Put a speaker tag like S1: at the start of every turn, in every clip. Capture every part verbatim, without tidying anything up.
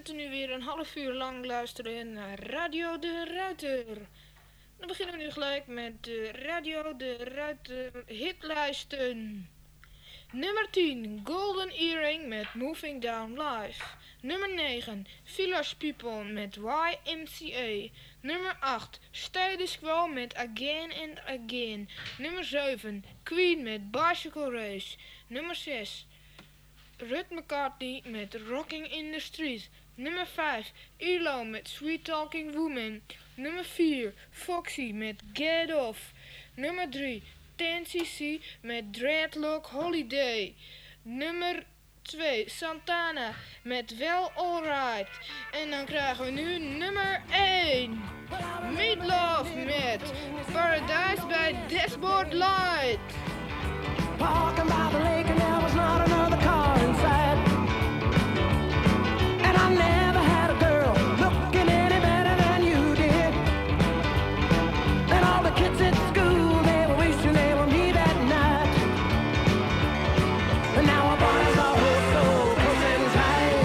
S1: kunt nu weer een half uur lang luisteren naar Radio de Ruiter. Dan beginnen we nu gelijk met de Radio de Ruiter hitlijsten. Nummer tien, Golden Earring met Moving Down Live. Nummer negen, Village People met Y M C A. Nummer acht, Status Quo met Again and Again. Nummer zeven, Queen met Bicycle Race. Nummer zes, Ruth McCartney met Rocking in the Street. Nummer vijf, E L O met Sweet Talking Woman. Nummer vier, Foxy met Get Off. Nummer drie, ten C C met Dreadlock Holiday. Nummer twee, Santana met Well Alright. En dan krijgen we nu nummer één, Meatloaf met Paradise bij Dashboard Light.
S2: Walking by the lake and there was not another car inside. And I never had a girl looking any better than you did. And all the kids at school, they were wishing they were me that night. And now our bodies are hold so close and tight.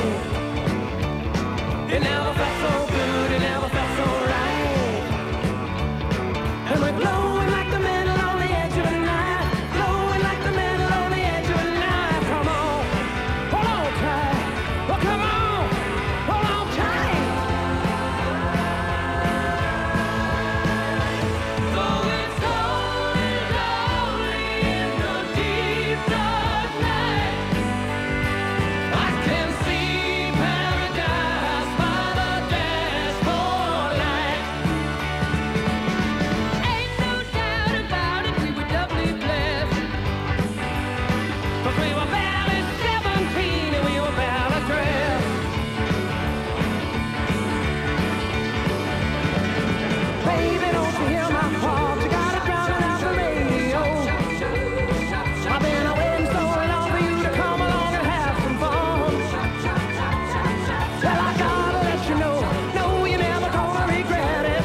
S2: It never felt so good, it never felt so right. And we're glowing like the metal on the edge of a knife. Glowing like the metal on the edge of a knife. Come on, hold on tight. Well, come on, hold on tight. Though it's lonely, lonely in the deep dark night, I can see paradise by the dashboard light. Ain't no doubt about it, we were doubly blessed. 'Cause we were barely seventeen and we were barely dressed. Baby, don't you hear my heart? You gotta drown it out the radio. I've been waiting so long for you to come along and have some fun. Well, I gotta let you know, no, you're never gonna regret it.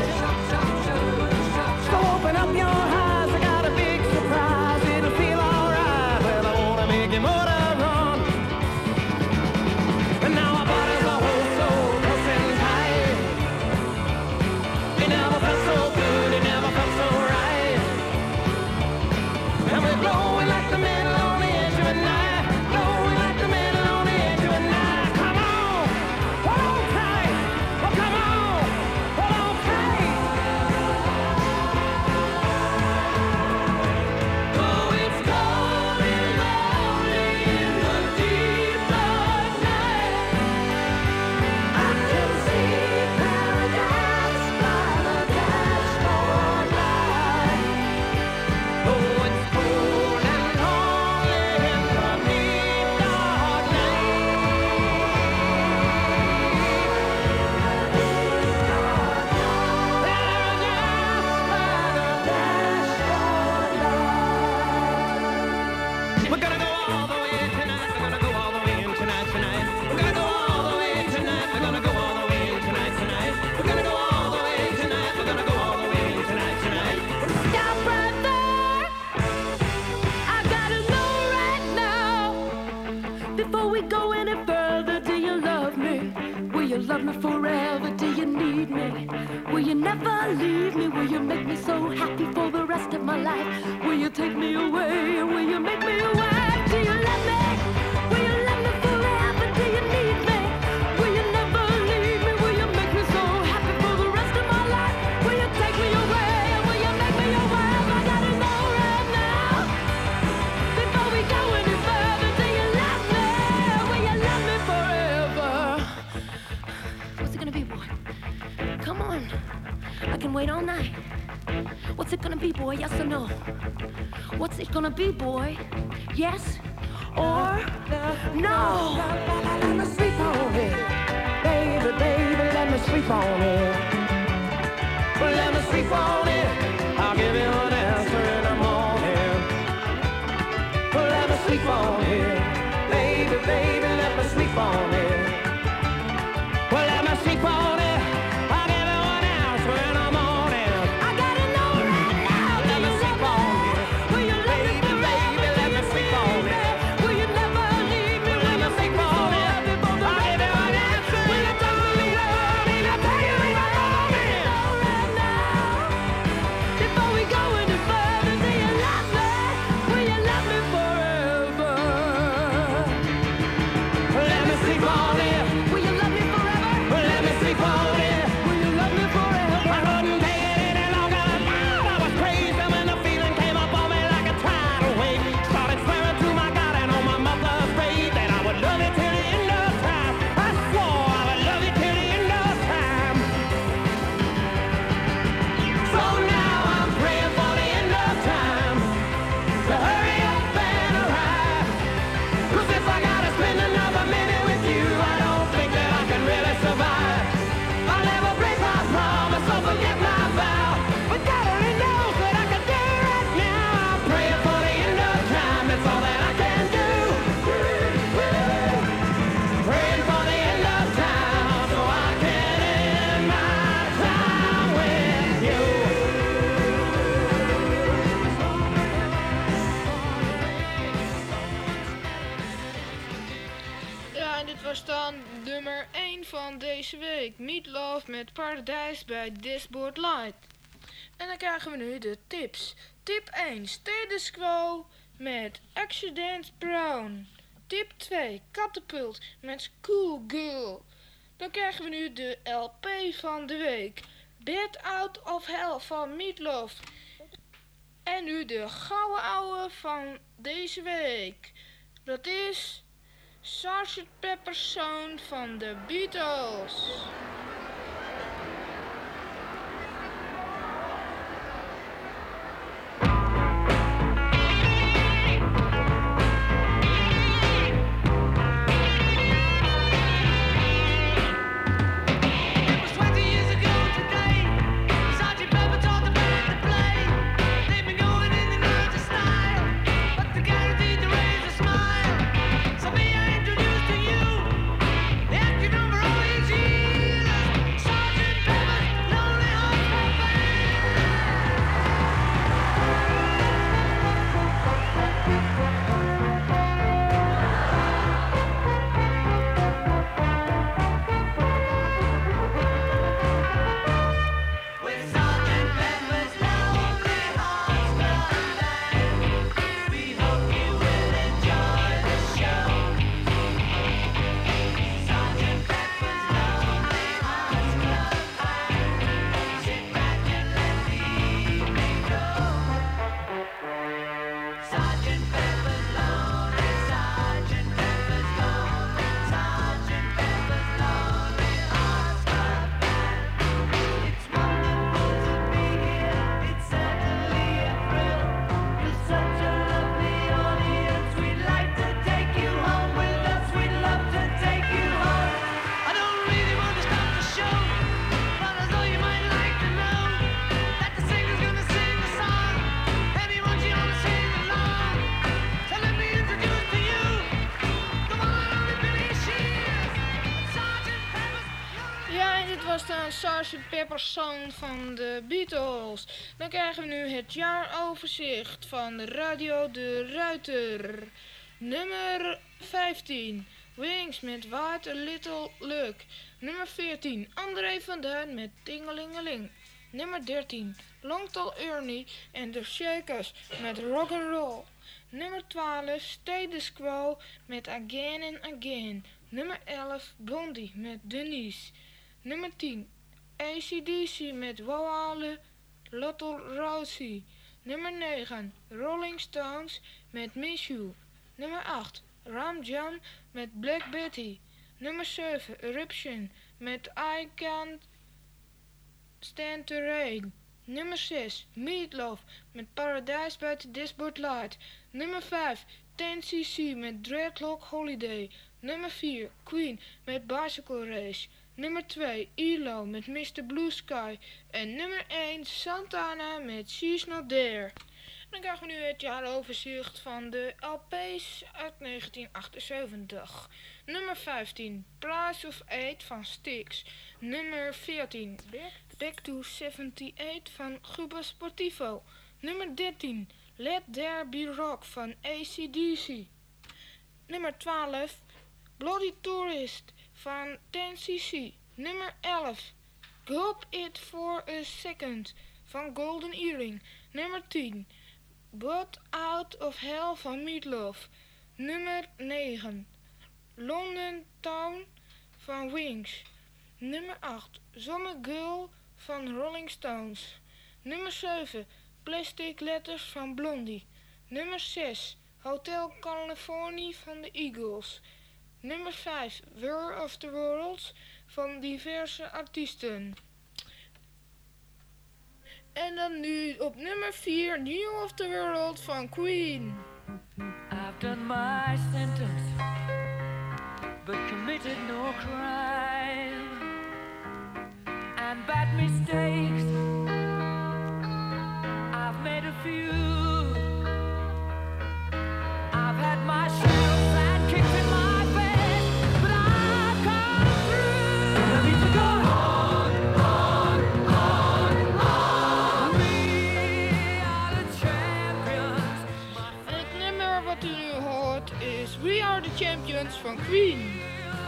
S2: So open up your eyes, I got a big surprise. It'll feel alright. Well, I wanna make your motor run. And now our bodies are hold so close and tight. It never felt so good, it never felt so right. And we're glowing like the metal on the edge of a knife. Glowing like the metal on the edge of a knife. Come on, hold on tight. Oh, come on, hold on tight. Oh, it's cold and lonely in the deep dark night. I can see paradise by the dashboard light. Oh, it's cold and lonely in the deep dark night. We're gonna go all the way tonight. We're gonna go all the way in tonight, tonight. We're gonna go all the way tonight. We're gonna go all the way in tonight, tonight. We're gonna go all the way tonight. We're gonna go all the way in tonight, tonight. Stop right there. I gotta know right now. Before we go any further, do you love me? Will you love me forever? Do you need me? Will you never leave me? Will you make me so happy for the rest of my life? Will you take me away? Will you make me your wife? Do you love me? Will you love me forever? Do you need me? Will you never leave me? Will you make me so happy for the rest of my life? Will you take me away? Will you make me your wife? I gotta know right now. Before we go any further, do you love me? Will you love me forever? What's it gonna be, boy? Come on. I can wait all night. What's it gonna be, boy? Yes or no? What's it gonna be, boy? Yes or no? Let me sleep on it. Baby, baby, let me sleep on it. Let me sleep on it. I'll give you an answer in the morning. Let me sleep on it. Baby, baby, let me sleep on it. Well, let me sleep on it. I'll give you an answer in the morning. I gotta know right now. Let me sleep on it. Will you let me baby, let me sleep on it. Will you never leave me? Let me sleep on it. I'll give you an answer. Will you
S1: en dit was dan nummer één van deze week. Meatloaf met Paradise bij Dashboard Light. En dan krijgen we nu de tips. Tip één, Status Quo met Accident Brown. Tip twee, Catapult met School Girl. Dan krijgen we nu de L P van de week. Bad Out of Hell van Meatloaf. En nu de gouden ouwe van deze week. Dat is sergeant Pepper's Song van de Beatles. sergeant Pepper's Song van de Beatles. Dan krijgen we nu het jaaroverzicht van Radio de Ruiter. Nummer vijftien. Wings met What a Little Luck. Nummer veertien. André van Duin met Tingelingeling. Nummer dertien. Long Tall Ernie en de Shakers met Rock'n'Roll. Nummer twaalf. Status Quo met Again and Again. Nummer elf. Blondie met Denise. Nummer tien. A C D C met Wawale Little Rosie. Nummer negen. Rolling Stones met Miss You. Nummer acht. Ram Jam met Black Betty. Nummer zeven. Eruption met I Can't Stand the Rain. Nummer zes. Meatloaf met Paradise by the Dashboard Light. Nummer vijf. ten C C met Dreadlock Holiday. Nummer vier. Queen met Bicycle Race. Nummer twee. E L O met mister Blue Sky. En nummer één. Santana met She's Not There. Dan krijgen we nu het jaaroverzicht van de L P's uit negentien achtenzeventig. Nummer vijftien. Price of Eight van Styx. Nummer veertien. Back to zevenenzeventig van Cuba Sportivo. Nummer dertien. Let There Be Rock van A C D C. Nummer twaalf. Bloody Tourist van ten C C. Nummer elf. Gulp It For A Second van Golden Earring. Nummer tien. Bot Out of Hell van Meatloaf. Nummer negen. London Town van Wings. Nummer acht. Summer Girl van Rolling Stones. Nummer zeven. Plastic Letters van Blondie. Nummer zes. Hotel California van de Eagles. Nummer vijf. War of the Worlds van diverse artiesten. En dan nu op nummer vier. New of the World van Queen.
S3: I've done my sentence, but committed no crime. And bad mistakes, I've made a few. I've had my shadows and kicks in my face, but I've come through. I need to go on, on, on, on. We are the champions.
S1: En het nummer wat u nu hoort is We Are the Champions van Queen.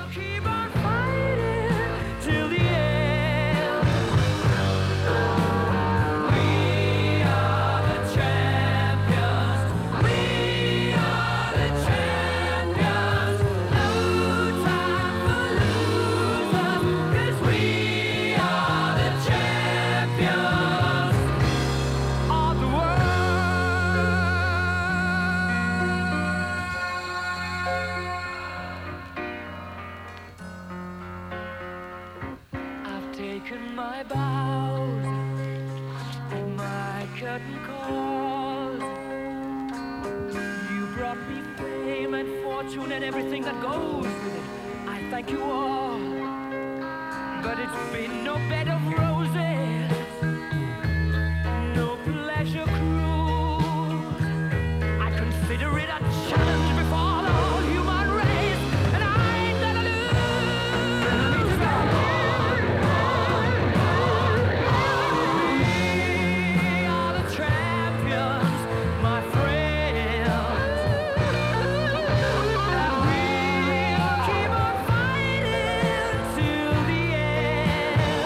S3: taken my bows and my curtain calls. You brought me fame and fortune and everything that goes with it. I thank you all, but it's been no bed of roses, no pleasure cruise. I consider it a challenge before the whole human race, and I ain't gonna lose. We are the champions, my friends, and we'll keep on fighting till the end.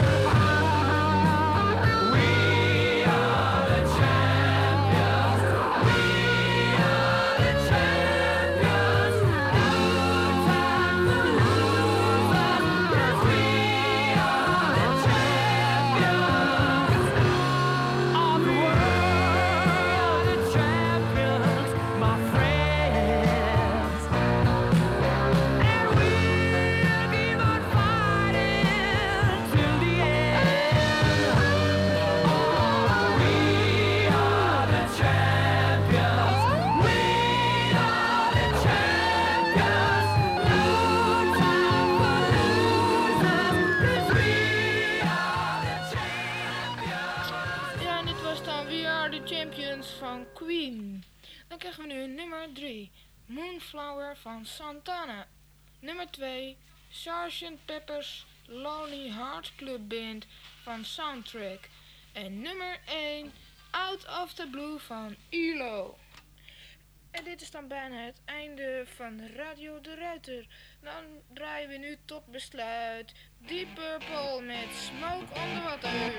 S3: We are the champions. We are the champions. No time for losers, 'cause we are the champions of the world. The champions, my friends, and we'll keep on fighting till the end. Oh, we are the champions. We are the champions. No time for losers, 'cause we are the champions.
S1: Ja, en dit was dan We Are The Champions van Queen. Dan krijgen we nu nummer drie, Moonflower van Santana. Nummer twee, Sergeant Pepper's Lonely Heart Club Band van Soundtrack. En nummer één, Out of the Blue van E L O. En dit is dan bijna het einde van Radio de Ruiter. Dan draaien we nu tot besluit Deep Purple met Smoke on the Water.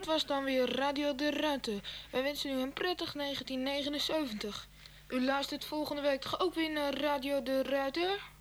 S1: was dan weer Radio de Ruiter. Wij wensen u een prettig negentien negenenzeventig. U luistert volgende week toch ook weer naar Radio de Ruiter?